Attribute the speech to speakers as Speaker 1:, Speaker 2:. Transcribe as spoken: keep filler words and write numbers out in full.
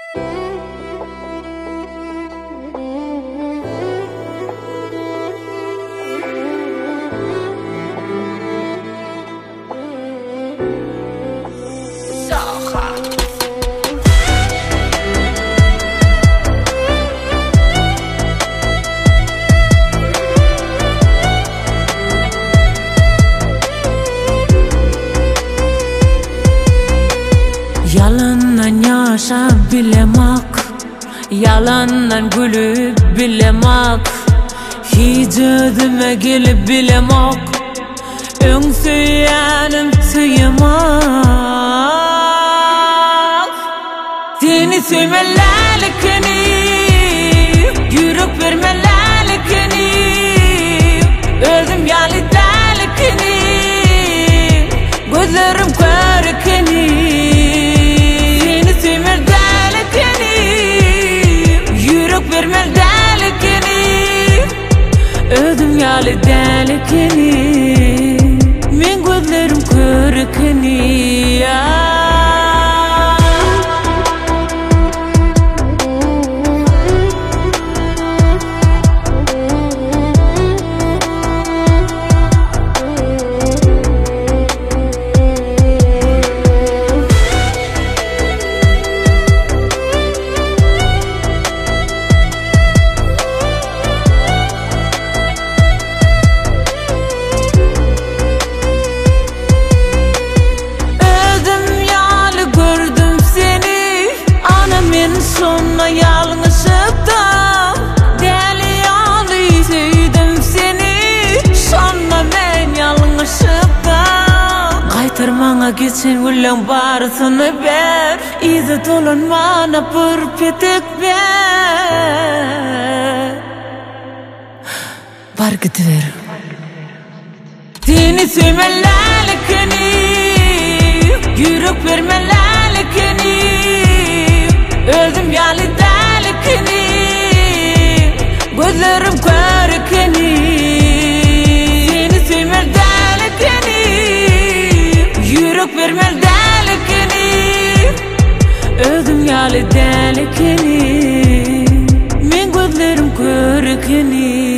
Speaker 1: Yalandan yaşap bilemak, yalandan gülüp bilemak, hiç ödüme gelip bilemak, ön söylenim tıymak. Seni söymelerlikini, yürek vermelerlikini, öldüm yalidelikini, gözlerim körükini. Öldüm yalı delikini, men gözlerim körükini. Sonra yalnızlıkta deli yalı sevdim seni, sonra ben yalnızlıkta. Kaytarmana geçen gülen barısını ver, izi dolanmana bir petek ver. Bar gidiver. Seni sevmelerlikini, yürek vermelerlikini, öldüm yalı delikini, gözlerim körükini. Seni söymer delikini, yürek vermel delikini, öldüm yalı delikini, men gözlerim körükini.